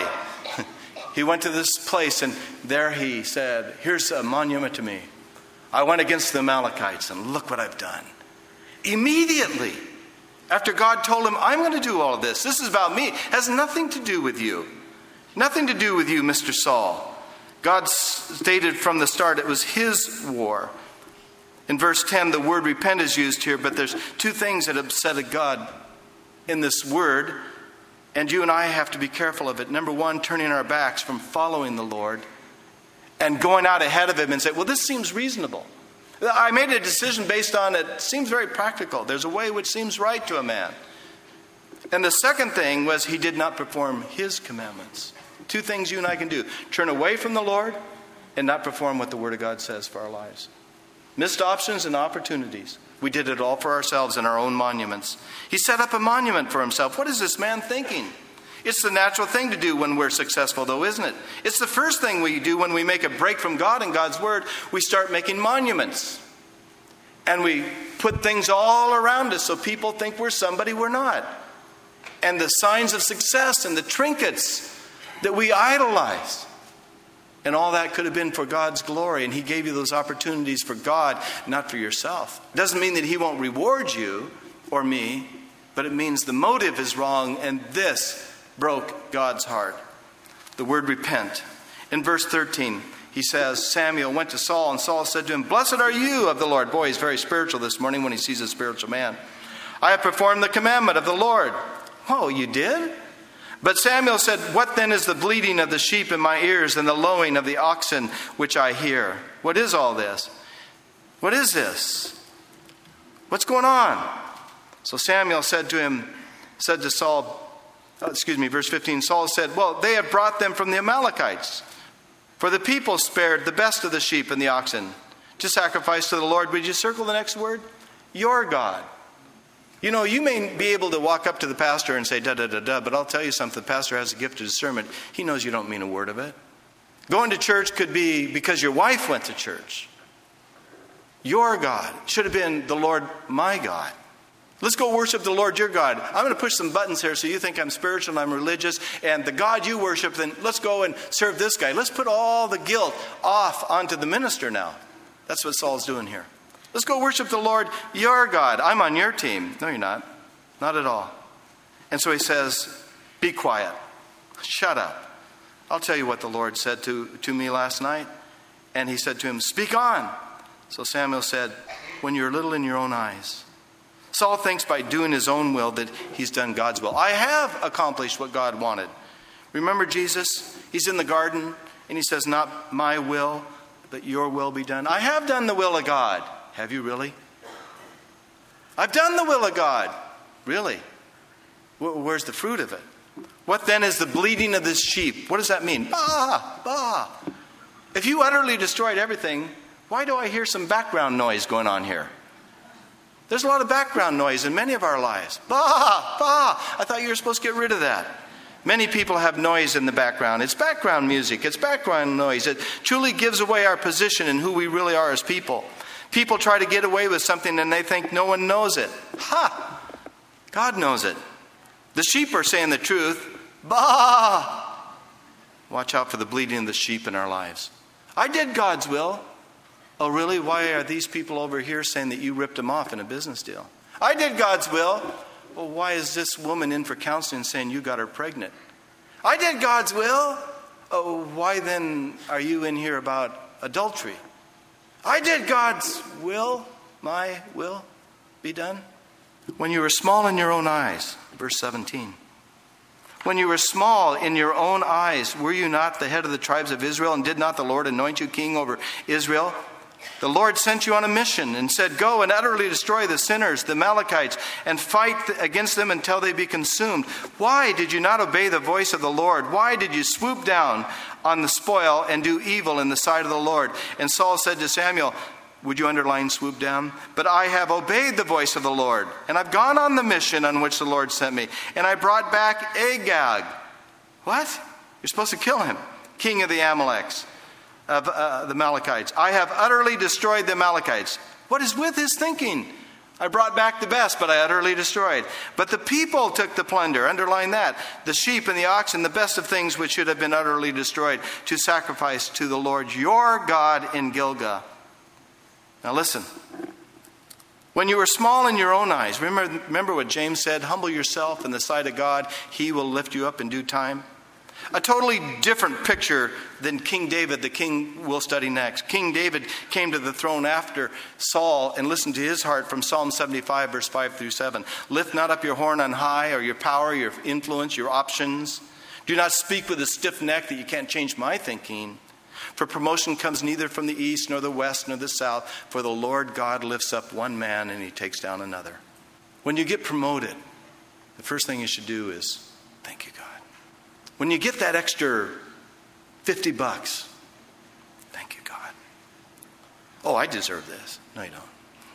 He went to this place, and there he said, here's a monument to me. I went against the Amalekites, and look what I've done. Immediately, after God told him, I'm going to do all of this. This is about me. It has nothing to do with you. Nothing to do with you, Mr. Saul. God stated from the start it was his war. In verse 10, the word repent is used here, but there's two things that upset God in this word, and you and I have to be careful of it. Number one, turning our backs from following the Lord and going out ahead of him and say, well, this seems reasonable. I made a decision based on it seems very practical. There's a way which seems right to a man. And the second thing was he did not perform his commandments. Two things you and I can do. Turn away from the Lord and not perform what the Word of God says for our lives. Missed options and opportunities. We did it all for ourselves in our own monuments. He set up a monument for himself. What is this man thinking? It's the natural thing to do when we're successful, though, isn't it? It's the first thing we do when we make a break from God and God's Word. We start making monuments. And we put things all around us so people think we're somebody we're not. And the signs of success and the trinkets that we idolize. And all that could have been for God's glory. And he gave you those opportunities for God, not for yourself. It doesn't mean that he won't reward you or me, but it means the motive is wrong, and this broke God's heart. The word repent. In verse 13, he says, Samuel went to Saul, and Saul said to him, Blessed are you of the Lord. Boy, he's very spiritual this morning when he sees a spiritual man. I have performed the commandment of the Lord. Oh, you did? But Samuel said, What then is the bleating of the sheep in my ears and the lowing of the oxen which I hear? What is all this? What is this? What's going on? So Samuel said to Saul, verse 15, Saul said, Well, they have brought them from the Amalekites. For the people spared the best of the sheep and the oxen to sacrifice to the Lord. Would you circle the next word? Your God. You know, you may be able to walk up to the pastor and say, da-da-da-da, but I'll tell you something. The pastor has a gift of discernment. He knows you don't mean a word of it. Going to church could be because your wife went to church. Your God should have been the Lord, my God. Let's go worship the Lord, your God. I'm going to push some buttons here so you think I'm spiritual and I'm religious. And the God you worship, then let's go and serve this guy. Let's put all the guilt off onto the minister now. That's what Saul's doing here. Let's go worship the Lord, your God. I'm on your team. No, you're not. Not at all. And so he says, be quiet. Shut up. I'll tell you what the Lord said to me last night. And he said to him, speak on. So Samuel said, when you're little in your own eyes. Saul thinks by doing his own will that he's done God's will. I have accomplished what God wanted. Remember Jesus? He's in the garden and he says, not my will, but your will be done. I have done the will of God. Have you really? I've done the will of God. Really? Where's the fruit of it? What then is the bleating of this sheep? What does that mean? Bah, bah. If you utterly destroyed everything, why do I hear some background noise going on here? There's a lot of background noise in many of our lives. Bah, bah. I thought you were supposed to get rid of that. Many people have noise in the background. It's background music. It's background noise. It truly gives away our position and who we really are as people. People try to get away with something and they think no one knows it. Ha! God knows it. The sheep are saying the truth. Bah! Watch out for the bleating of the sheep in our lives. I did God's will. Oh, really? Why are these people over here saying that you ripped them off in a business deal? I did God's will. Well, why is this woman in for counseling saying you got her pregnant? I did God's will. Oh, why then are you in here about adultery? I did God's will. My will be done. When you were small in your own eyes, verse 17. When you were small in your own eyes, were you not the head of the tribes of Israel, and did not the Lord anoint you king over Israel? The Lord sent you on a mission and said, go and utterly destroy the sinners, the Amalekites, and fight against them until they be consumed. Why did you not obey the voice of the Lord? Why did you swoop down on the spoil and do evil in the sight of the Lord? And Saul said to Samuel, would you underline swoop down? But I have obeyed the voice of the Lord, and I've gone on the mission on which the Lord sent me. And I brought back Agag. What? You're supposed to kill him. King of the Amalekites. Of the Amalekites. I have utterly destroyed the Amalekites. What is with his thinking? I brought back the best, but I utterly destroyed. But the people took the plunder. Underline that. The sheep and the oxen, the best of things which should have been utterly destroyed, to sacrifice to the Lord your God in Gilgal. Now listen. When you were small in your own eyes, remember what James said, humble yourself in the sight of God, he will lift you up in due time. A totally different picture than King David, the king we'll study next. King David came to the throne after Saul and listened to his heart from Psalm 75, verse 5 through 7. Lift not up your horn on high, or your power, your influence, your options. Do not speak with a stiff neck that you can't change my thinking. For promotion comes neither from the east, nor the west, nor the south. For the Lord God lifts up one man and he takes down another. When you get promoted, the first thing you should do is, thank you, God. When you get that extra $50, thank you, God. Oh, I deserve this. No, you don't.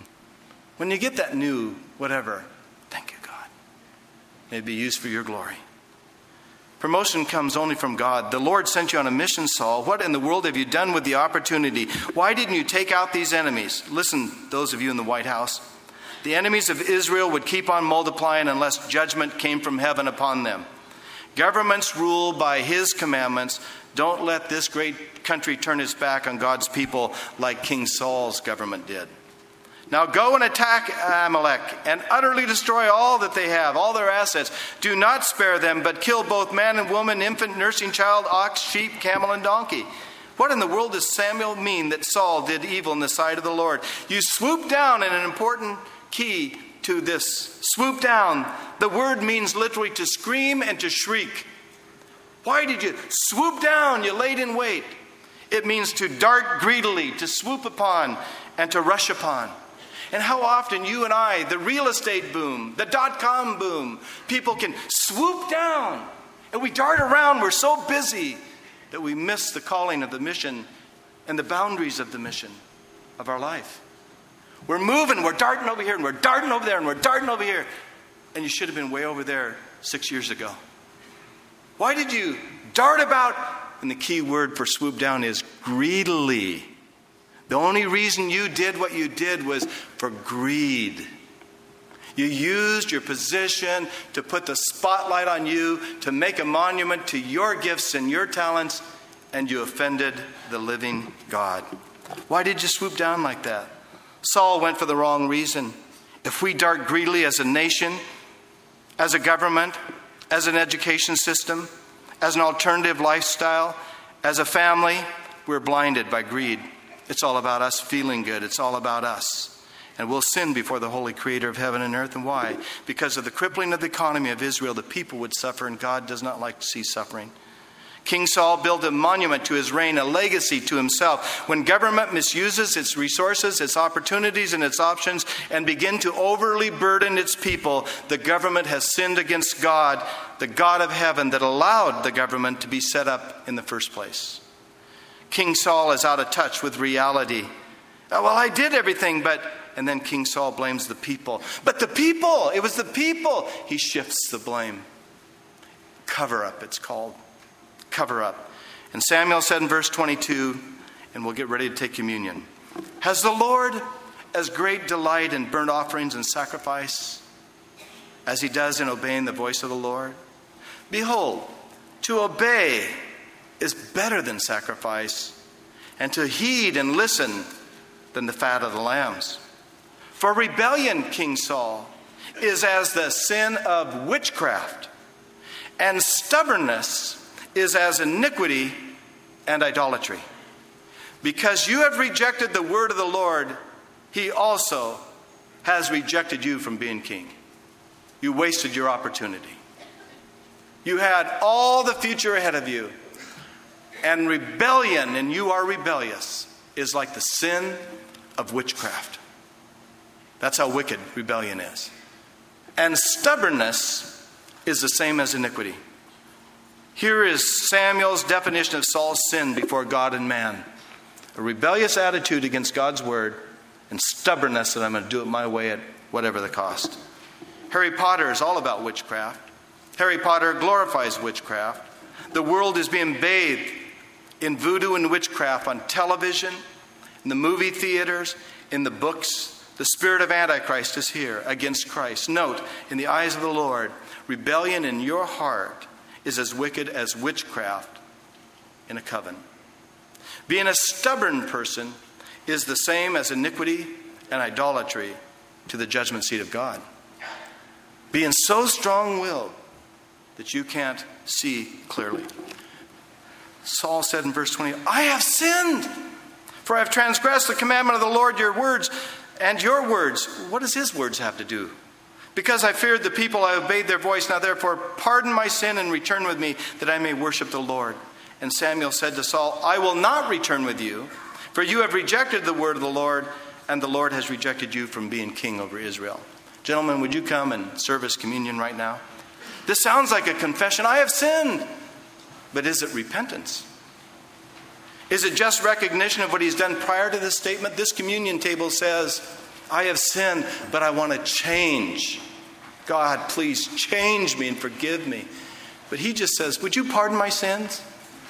When you get that new whatever, thank you, God. May it be used for your glory. Promotion comes only from God. The Lord sent you on a mission, Saul. What in the world have you done with the opportunity? Why didn't you take out these enemies? Listen, those of you in the White House. The enemies of Israel would keep on multiplying unless judgment came from heaven upon them. Governments rule by his commandments. Don't let this great country turn its back on God's people like King Saul's government did. Now go and attack Amalek and utterly destroy all that they have, all their assets. Do not spare them, but kill both man and woman, infant, nursing child, ox, sheep, camel, and donkey. What in the world does Samuel mean that Saul did evil in the sight of the Lord? You swoop down in an important key to this. Swoop down. The word means literally to scream and to shriek. Why did you swoop down? You laid in wait. It means to dart greedily, to swoop upon, and to rush upon. And how often you and I, the real estate boom, the .com boom, people can swoop down and we dart around. We're so busy that we miss the calling of the mission and the boundaries of the mission of our life. We're moving, we're darting over here, and we're darting over there, and we're darting over here. And you should have been way over there 6 years ago. Why did you dart about? And the key word for swoop down is greedily. The only reason you did what you did was for greed. You used your position to put the spotlight on you, to make a monument to your gifts and your talents, and you offended the living God. Why did you swoop down like that? Saul went for the wrong reason. If we dart greedily as a nation, as a government, as an education system, as an alternative lifestyle, as a family, we're blinded by greed. It's all about us feeling good. It's all about us. and will sin before the holy Creator of heaven and earth. And why? Because of the crippling of the economy of Israel, the people would suffer, and God does not like to see suffering. King Saul built a monument to his reign, a legacy to himself. When government misuses its resources, its opportunities, and its options, and begin to overly burden its people, the government has sinned against God, the God of heaven, that allowed the government to be set up in the first place. King Saul is out of touch with reality. Well, I did everything, but... And then King Saul blames the people. But the people! It was the people! He shifts the blame. Cover up, it's called. Cover up. And Samuel said in verse 22, and we'll get ready to take communion, has the Lord as great delight in burnt offerings and sacrifice as he does in obeying the voice of the Lord? Behold, to obey is better than sacrifice, and to heed and listen than the fat of the lambs. For rebellion, King Saul, is as the sin of witchcraft, and stubbornness is as iniquity and idolatry. Because you have rejected the word of the Lord, he also has rejected you from being king. You wasted your opportunity. You had all the future ahead of you. And rebellion, and you are rebellious, is like the sin of witchcraft. That's how wicked rebellion is. And stubbornness is the same as iniquity. Here is Samuel's definition of Saul's sin before God and man. A rebellious attitude against God's word, and stubbornness that I'm going to do it my way at whatever the cost. Harry Potter is all about witchcraft. Harry Potter glorifies witchcraft. The world is being bathed in voodoo and witchcraft on television, in the movie theaters, in the books. The spirit of Antichrist is here against Christ. Note, in the eyes of the Lord, rebellion in your heart is as wicked as witchcraft in a coven. Being a stubborn person is the same as iniquity and idolatry to the judgment seat of God. Being so strong-willed that you can't see clearly. Saul said in verse 20, I have sinned, for I have transgressed the commandment of the Lord, your words. And your words, what does his words have to do? Because I feared the people, I obeyed their voice. Now therefore, pardon my sin and return with me, that I may worship the Lord. And Samuel said to Saul, I will not return with you, for you have rejected the word of the Lord, and the Lord has rejected you from being king over Israel. Gentlemen, would you come and serve us communion right now? This sounds like a confession. I have sinned. But is it repentance? Is it just recognition of what he's done prior to this statement? This communion table says, I have sinned, but I want to change. God, please change me and forgive me. But he just says, would you pardon my sins?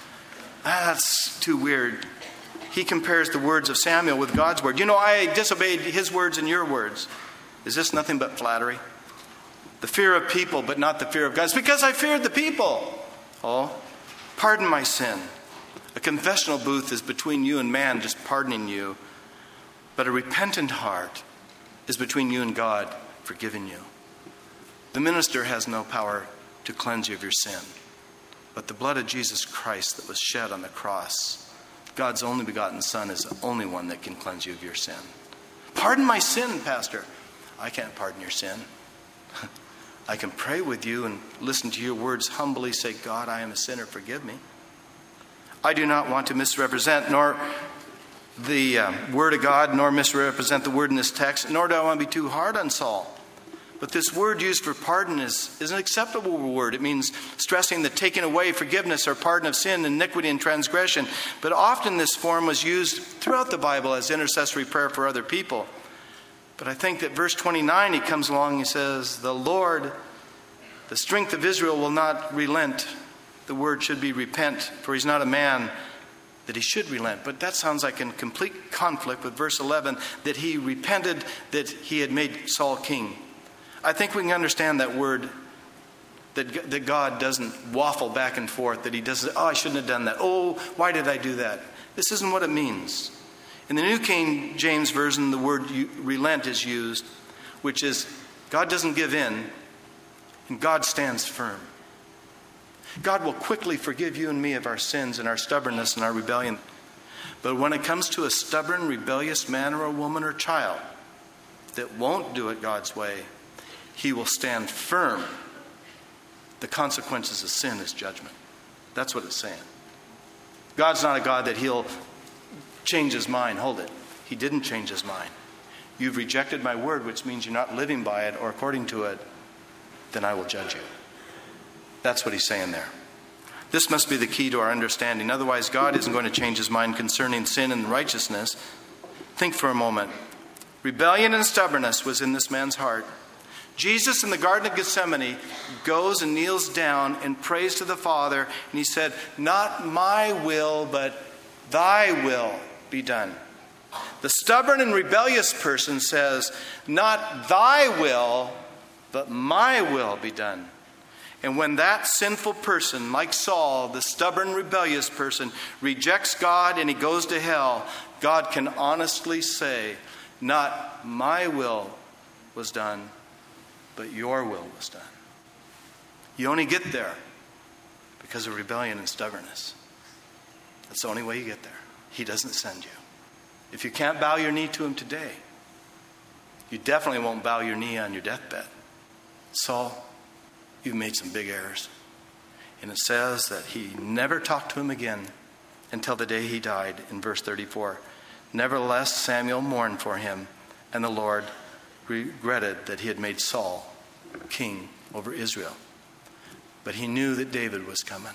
That's too weird. He compares the words of Samuel with God's word. You know, I disobeyed his words and your words. Is this nothing but flattery? The fear of people, but not the fear of God. It's because I feared the people. Oh, pardon my sin. A confessional booth is between you and man, just pardoning you. But a repentant heart is between you and God, forgiving you. The minister has no power to cleanse you of your sin. But the blood of Jesus Christ that was shed on the cross, God's only begotten Son, is the only one that can cleanse you of your sin. Pardon my sin, Pastor. I can't pardon your sin. I can pray with you and listen to your words humbly, say, God, I am a sinner, forgive me. I do not want to misrepresent nor the word of God, nor misrepresent the word in this text, nor do I want to be too hard on Saul. But this word used for pardon is an acceptable word. It means stressing the taking away, forgiveness, or pardon of sin, iniquity, and transgression. But often this form was used throughout the Bible as intercessory prayer for other people. But I think that verse 29, he comes along and he says, the Lord, the strength of Israel, will not relent. The word should be repent, for he's not a man that he should relent. But that sounds like in complete conflict with verse 11, that he repented that he had made Saul king. I think we can understand that word, that God doesn't waffle back and forth, that he doesn't, I shouldn't have done that. Oh, why did I do that? This isn't what it means. In the New King James Version, the word relent is used, which is God doesn't give in, and God stands firm. God will quickly forgive you and me of our sins and our stubbornness and our rebellion. But when it comes to a stubborn, rebellious man or a woman or child, that won't do it God's way, he will stand firm. The consequences of sin is judgment. That's what it's saying. God's not a God that he'll change his mind. Hold it. He didn't change his mind. You've rejected my word, which means you're not living by it or according to it, then I will judge you. That's what he's saying there. This must be the key to our understanding. Otherwise, God isn't going to change his mind concerning sin and righteousness. Think for a moment. Rebellion and stubbornness was in this man's heart. Jesus in the Garden of Gethsemane goes and kneels down and prays to the Father, and he said, "Not my will, but thy will be done." The stubborn and rebellious person says, "Not thy will, but my will be done." And when that sinful person, like Saul, the stubborn, rebellious person, rejects God and he goes to hell, God can honestly say, "Not my will was done, but your will was done." You only get there because of rebellion and stubbornness. That's the only way you get there. He doesn't send you. If you can't bow your knee to him today, you definitely won't bow your knee on your deathbed. Saul, you've made some big errors. And it says that he never talked to him again until the day he died in verse 34. Nevertheless, Samuel mourned for him, and the Lord regretted that he had made Saul king over Israel. But he knew that David was coming.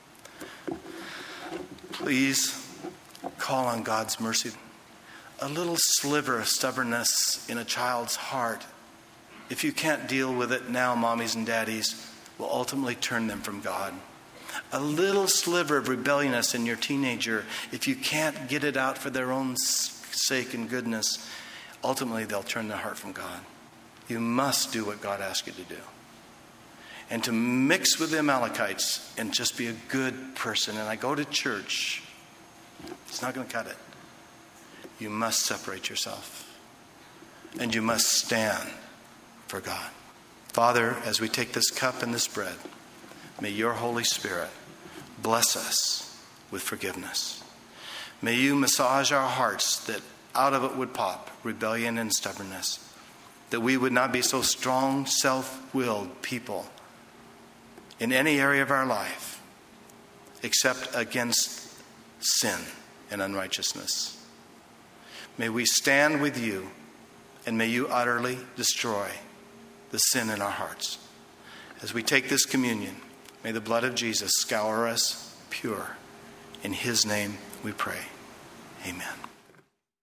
Please call on God's mercy. A little sliver of stubbornness in a child's heart, if you can't deal with it now, mommies and daddies, will ultimately turn them from God. A little sliver of rebelliousness in your teenager, if you can't get it out for their own sake and goodness, ultimately they'll turn their heart from God. You must do what God asks you to do. And to mix with the Amalekites and just be a good person, and I go to church, it's not going to cut it. You must separate yourself. And you must stand for God. Father, as we take this cup and this bread, may your Holy Spirit bless us with forgiveness. May you massage our hearts that out of it would pop rebellion and stubbornness. That we would not be so strong, self-willed people in any area of our life except against sin and unrighteousness. May we stand with you, and may you utterly destroy the sin in our hearts. As we take this communion, may the blood of Jesus scour us pure. In his name we pray. Amen.